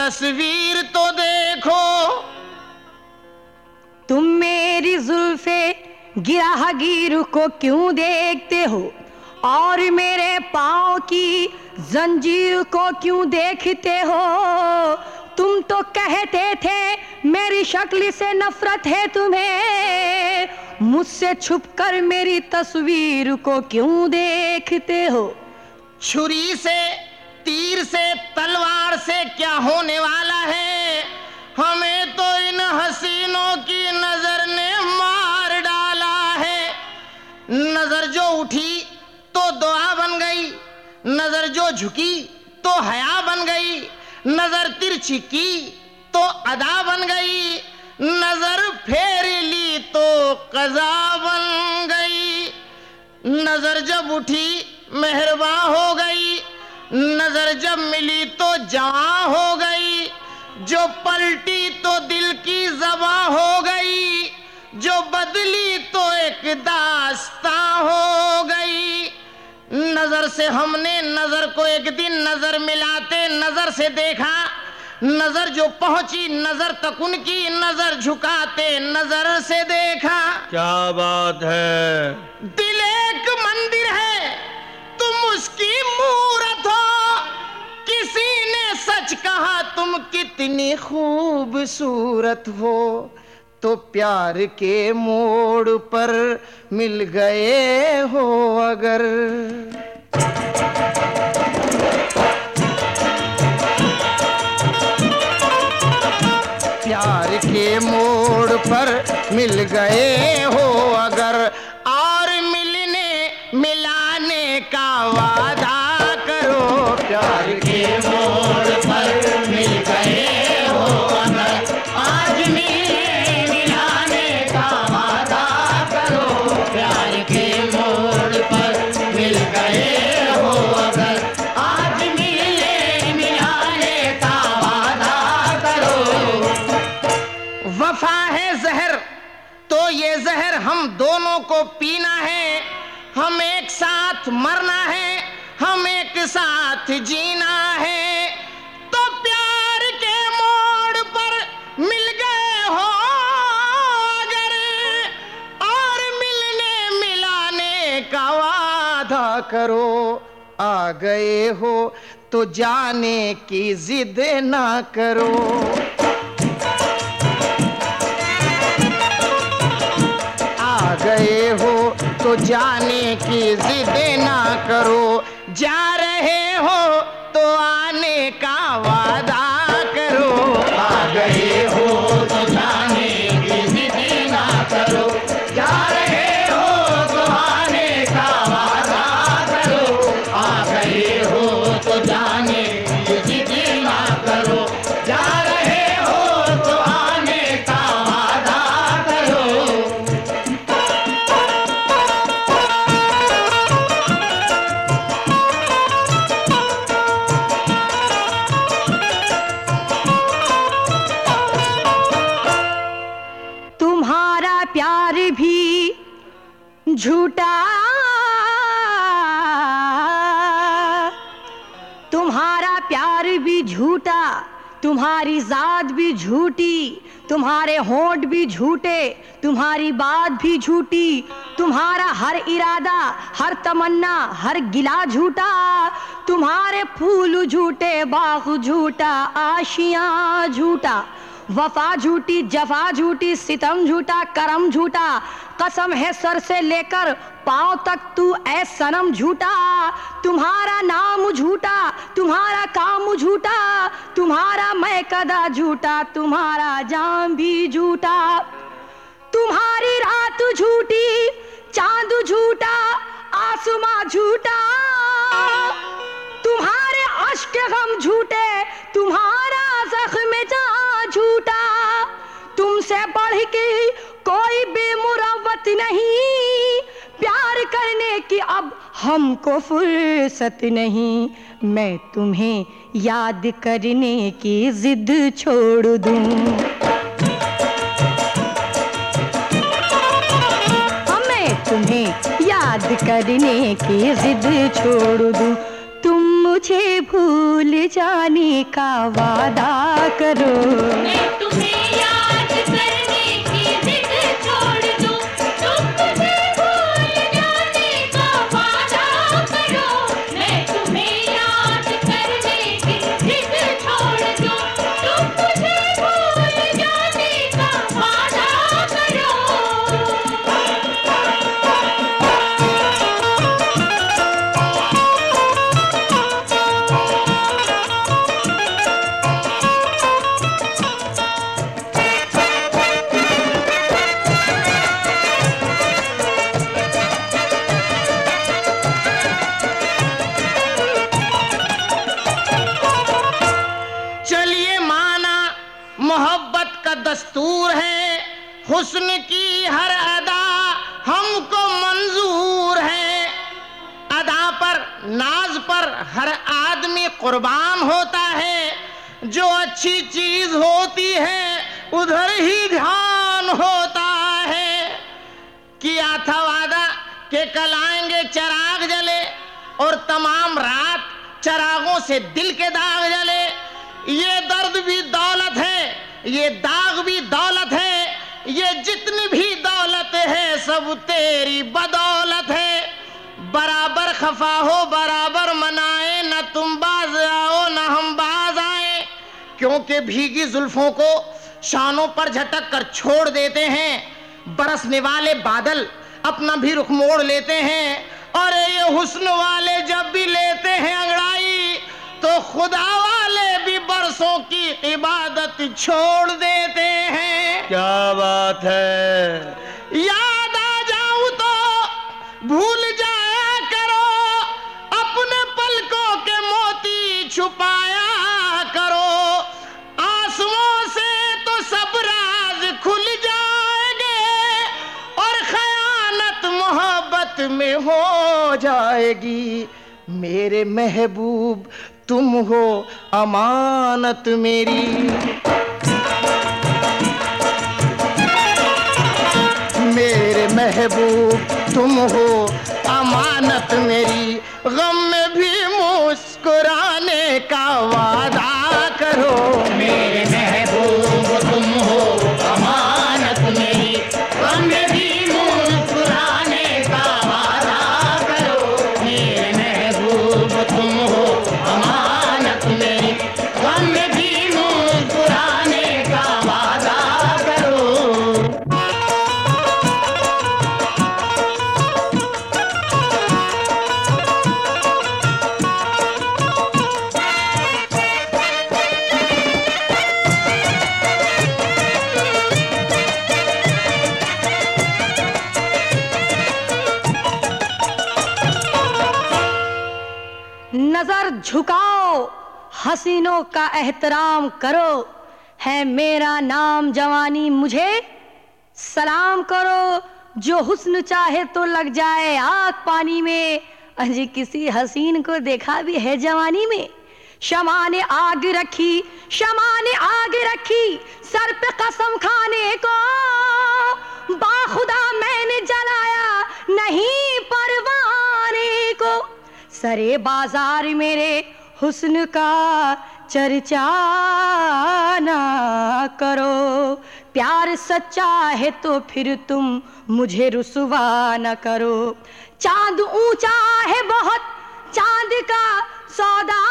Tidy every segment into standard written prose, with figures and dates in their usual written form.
तस्वीर तो देखो। तुम मेरी जुल्फे गिराहगीर को क्यों देखते हो और मेरे पाँव की जंजीर को क्यों देखते हो? तुम तो कहते थे मेरी शक्ल से नफरत है तुम्हें, मुझसे छुपकर मेरी तस्वीर को क्यों देखते हो? छुरी से, तीर से, तलवार से क्या होने वाला है? हमें तो इन हसीनों की नजर ने मार डाला है। नजर जो उठी तो दुआ बन गई, नजर जो झुकी तो हया बन गई, नजर तिरछी की तो अदा बन गई, नजर फेर ली तो कज़ा बन गई। नजर जब उठी मेहरबा हो गई, नजर जब मिली तो जवां हो गई, जो पलटी तो दिल की ज़बां हो गई, जो बदली तो एक दास्तां हो गई। नजर से हमने नजर को एक दिन नजर मिलाते नजर से देखा, नजर जो पहुंची नजर तक उनकी नजर झुकाते नजर से देखा। क्या बात है? दिल एक मंदिर है, तुम उसकी मूरत हो। किसी ने सच कहा तुम कितनी खूबसूरत हो, तो प्यार के मोड़ पर मिल गए हो अगर। प्यार के मोड़ पर मिल गए हो अगर, और मिलने मिलाने का वादा करो। प्यार के मोड़ पर मिल गए हो अगर, आज मिलने मिलाने का वादा करो। प्यार के मोड़ पर मिल गए हो अगर, आज मिलने मिलाने का वादा करो। वफा है जहर तो ये जहर हम दोनों को पीना है, हम एक साथ मरना है, हम एक साथ जीना है। तो प्यार के मोड़ पर मिल गए हो अगर, और मिलने मिलाने का वादा करो। आ गए हो तो जाने की जिद ना करो। आ गए हो तो जाने की जिद ना करो, जा रहे हो तो आने का वादा करो। आ गए हो तो जाने की जिद ना करो, जा रहे हो तो आने का वादा करो। आ गए हो तो जाने की जिद ना करो, जा रहे हो तो आने का वादा करो। तुम्हारा प्यार भी झूठा, तुम्हारा प्यार भी झूठा, तुम्हारी जात भी झूठी, तुम्हारे होंठ भी झूठे, तुम्हारी बात भी झूठी, तुम्हारा हर इरादा, हर तमन्ना, हर गिला झूठा, तुम्हारे फूल झूठे, बाग झूठा, आशियां झूठा, वफा झूठी, जफा झूठी, सितम झूठा, करम झूठा, कसम है सर से लेकर पांव तक तू ऐ सनम झूठा। तुम्हारा नाम झूठा, तुम्हारा काम झूठा, तुम्हारा मैं कदा झूठा, तुम्हारा जाम भी झूठा। तुम्हारी रात झूठी, चांद झूठा, आसमां झूठा, तुम्हारे अश्क गम झूठे, तुम्हारा जख्म जान झूठा। तुमसे बढ़ के कोई बेमुरव्वत नहीं, प्यार करने की अब हमको फुर्सत नहीं। मैं तुम्हें याद करने की जिद छोड़ दूं, मैं तुम्हें याद करने की जिद छोड़ दूं। तुम मुझे मुझे भूल जाने का वादा करो। मैं तुम्हें याद करने की जिद छोड़ दूं, तुम मुझे भूल जाने का वादा करो। मैं तुम्हें याद करने की जिद छोड़ दूं, तुम मुझे भूल जाने का वादा करो। चलिए माना मोहब्बत का दस्तूर है, हुस्न की हर अदा हमको मंजूर है। अदा पर नाज पर हर आदमी कुर्बान होता है, जो अच्छी चीज होती है उधर ही ध्यान होता है। किया था वादा कि कल आएंगे चिराग जले, और तमाम रात चिरागों से दिल के दाग जले। ये दर्द भी दौलत है, ये दाग भी दौलत है, ये जितनी भी दौलत है सब तेरी बदौलत है। बराबर खफा हो बराबर मनाए, न तुम बाज आओ न हम बाज आए। क्योंकि भीगी जुल्फों को शानों पर झटक कर छोड़ देते हैं, बरसने वाले बादल अपना भी रुख मोड़ लेते हैं। और ये हुस्न वाले जब भी लेते हैं अंगड़ाई, तो खुदा वाले भी बरसों की इबादत छोड़ देते हैं। क्या बात है। याद आ जाऊं तो भूल जाया करो, अपने पलकों के मोती छुपाया करो। आंसुओं से तो सब राज खुल जाएंगे, और खयानत मोहब्बत में हो जाएगी। मेरे महबूब तुम हो अमानत मेरी। मेरे महबूब तुम हो अमानत मेरी। गम में भी मुस्कुराने का वादा करो। मेरे महबूब तुम हो अमानत मेरी। गम में भी मुस्कुराने का वादा करो। मेरे महबूब तुम हो अमानत मेरी। गम में भी मुस्कुराने का वादा करो। नजर झुकाओ, हसीनों का एहतराम करो। है मेरा नाम जवानी, मुझे सलाम करो। जो हुस्न चाहे तो लग जाए आग पानी में। अजी किसी हसीन को देखा भी है जवानी में। शमा ने आग रखी, शमा ने आग रखी सर पे कसम खाने को। बाखुदा मैंने जलाया नहीं परवाने को। सरे बाजार मेरे हुस्न का चर्चा ना करो। प्यार सच्चा है तो फिर तुम मुझे रुसवा न करो। चांद ऊंचा है बहुत, चांद का सौदा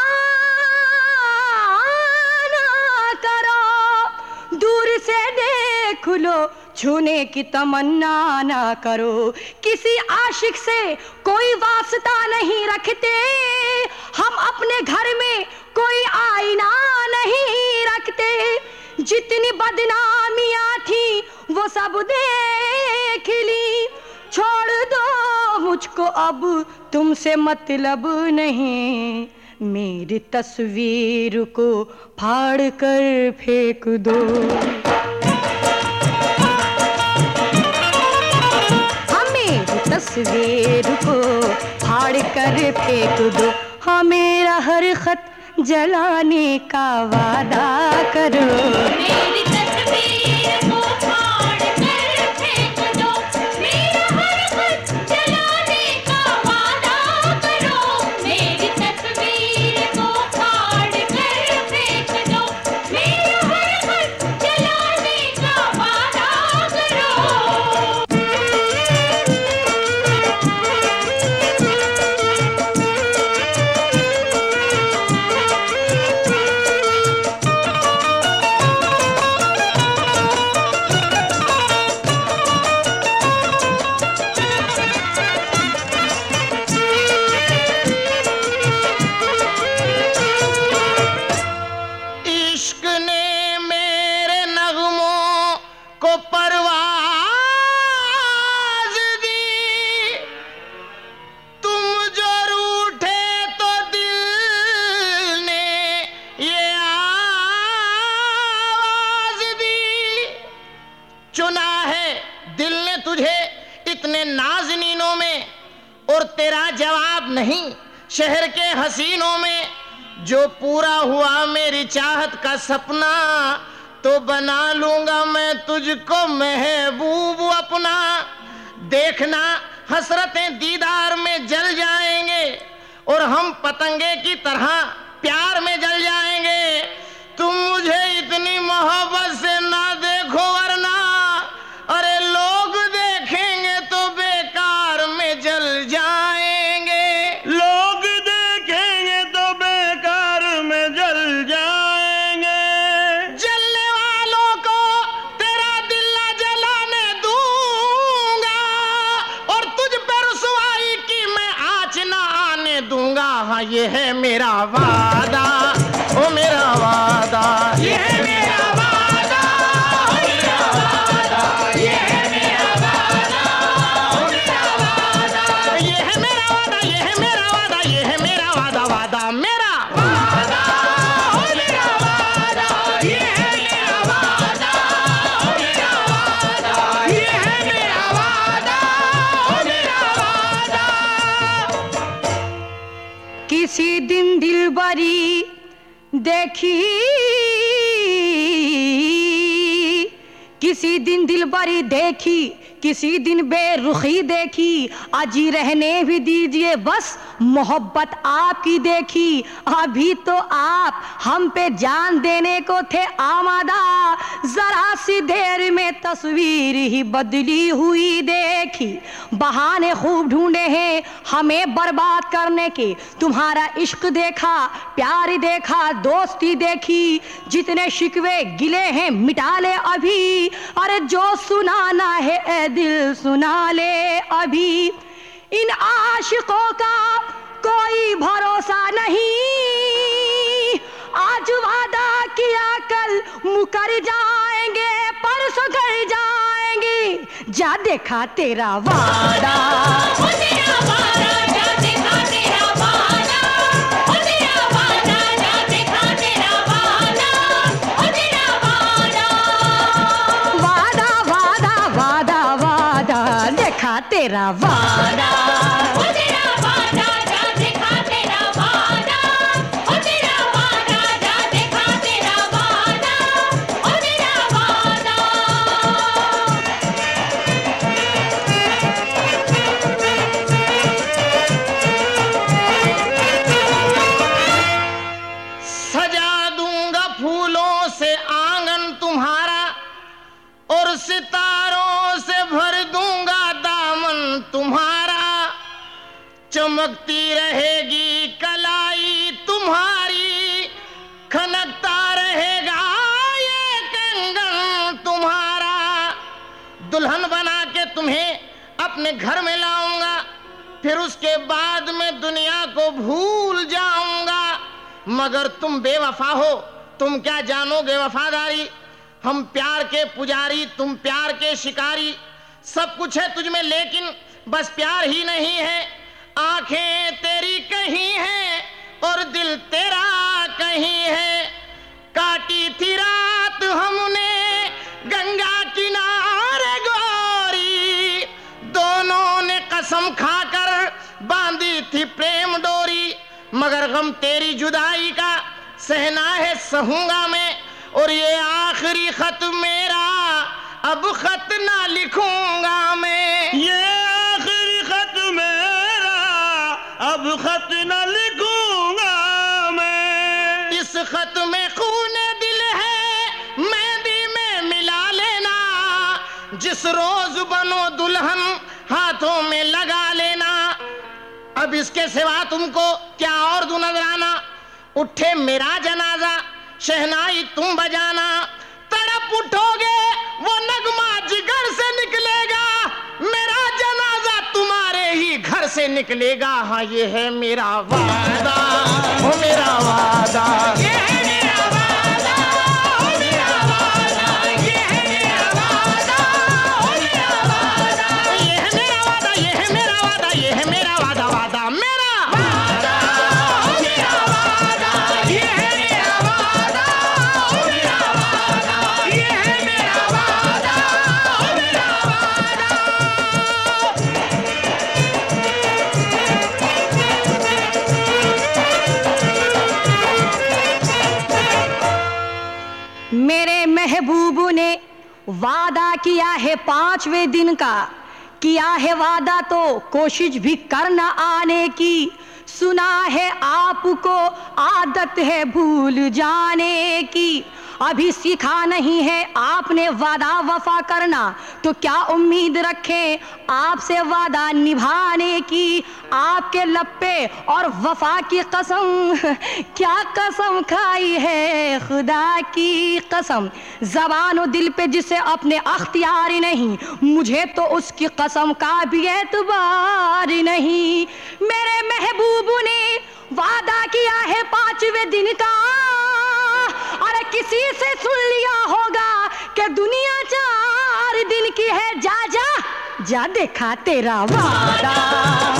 ना करो। दूर से देख लो, छूने की तमन्ना ना करो। किसी आशिक से कोई वास्ता नहीं रखते, हम अपने घर में कोई आईना नहीं रखते। जितनी बदनामियां थी वो सब देख ली। छोड़ दो मुझको अब तुमसे मतलब नहीं। मेरी तस्वीर को फाड़ कर फेंक दो। तस्वीर को फाड़ कर फेंक दो। हाँ मेरा हर खत जलाने का वादा करो। मेरी तस्वीर को फाड़ कर फेंक दो। मेरा हर खत जलाने का वादा करो। मेरी तस्वीर परवाज दी, तुम जो रूठे तो दिल ने ये आवाज दी। चुना है दिल ने तुझे इतने नाज़नीनों में, और तेरा जवाब नहीं शहर के हसीनों में। जो पूरा हुआ मेरी चाहत का सपना, तो बना लूंगा मैं तुझको महबूब अपना। देखना हसरतें दीदार में जल जाएंगे, और हम पतंगे की तरह प्यार में जल जाएंगे। तुम मुझे इतनी मोहब्बत से ना देखो, वरना अरे लोग देखेंगे तो बेकार में जल जाएंगे। लोग देखेंगे तो बेकार में जल जाएंगे। जलने वालों को तेरा दिल ना जलाने दूंगा, और तुझ पे रुसवाई की मैं आँच ना आने दूंगा। हाँ ये है मेरा वादा, ओ मेरा वादा, ये है मेरा वादा, ओ मेरा वादा, ये है मेरा वादा, ओ मेरा वादा, ये है मेरा वादा, ये है मेरा वादा, ये है मेरा वादा, वादा मेरा वादा, ओ मेरा वादा, ये है मेरा वादा, ओ मेरा वादा, ये है मेरा वादा, ओ मेरा वादा। किसी दिन दिलबरी देखी, किसी दिन दिलबरी देखी, किसी दिन बेरुखी देखी। अजी रहने भी दीजिए बस मोहब्बत आपकी देखी। अभी तो आप हम पे जान देने को थे आमादा, जरा सी देर में तस्वीर ही बदली हुई देखी। बहाने खूब ढूंढे हैं हमें बर्बाद करने के, तुम्हारा इश्क देखा, प्यार देखा, दोस्ती देखी। जितने शिकवे गिले हैं मिटा ले अभी, अरे जो सुनाना है ए दिल सुना ले अभी। इन आशिकों का कोई भरोसा नहीं, आज वादा किया कल मुकर जाएंगे, परसों कर जाएंगे। जा देखा तेरा वादा, ओ तेरा वादा, जा देखा तेरा वादा, ओ तेरा वादा, जा देखा तेरा वादा, ओ तेरा वादा। वादा वादा वादा वादा, देखा तेरा वादा। ओ तेरा वादा, जा देखा तेरा वादा, ओ तेरा वादा, जा देखा तेरा वादा, ओ तेरा वादा। सजा दूंगा फूलों से आंगन तुम्हारा, और सितारों से भर दूंगा दामन तुम्हारा। चमकती रहेगी कलाई तुम्हारी, खनकता रहेगा ये कंगन तुम्हारा। दुल्हन बना के तुम्हें अपने घर में लाऊंगा, फिर उसके बाद में दुनिया को भूल जाऊंगा। मगर तुम बेवफा हो, तुम क्या जानोगे वफादारी। हम प्यार के पुजारी, तुम प्यार के शिकारी। सब कुछ है तुझ में लेकिन बस प्यार ही नहीं है। आंखें तेरी कहीं हैं और दिल तेरा कहीं है। काटी थी रात हमने गंगा किनारे गोरी, दोनों ने कसम खाकर बांधी थी प्रेम डोरी। मगर गम तेरी जुदाई का सहना है सहूंगा मैं, और ये आखिरी खत मेरा अब खत ना लिखूंगा मैं। ये आखिरी खत मेरा अब खत न लिखूंगा मैं। इस खत में खूने दिल है मेहंदी में मिला लेना, जिस रोज बनो दुल्हन हाथों में लगा लेना। अब इसके सिवा तुमको क्या और दूं नजराना। उठे मेरा जनाजा शहनाई तुम बजाना, तड़प उठोगे वो नगमा जिगर से निकलेगा। मेरा जनाजा तुम्हारे ही घर से निकलेगा। हाँ ये है मेरा वादा, ओ मेरा वादा, ये है मेरा वादा, ओ मेरा वादा, ये है मेरा वादा, वादा किया है 5वें दिन का, किया है वादा तो कोशिश भी करना आने की। सुना है आपको आदत है भूल जाने की, अभी सीखा नहीं है आपने वादा वफा करना, तो क्या उम्मीद रखें आपसे वादा निभाने की। आपके लप्पे और वफा की कसम, क्या कसम खाई है खुदा की कसम। ज़बान और दिल पे जिसे अपने अख्तियार नहीं, मुझे तो उसकी कसम का भी एतबार नहीं। मेरे महबूब ने वादा किया है 5वें दिन का, अरे किसी से सुन लिया होगा कि दुनिया 4 दिन की है। जा जा जा देखा तेरा वादा।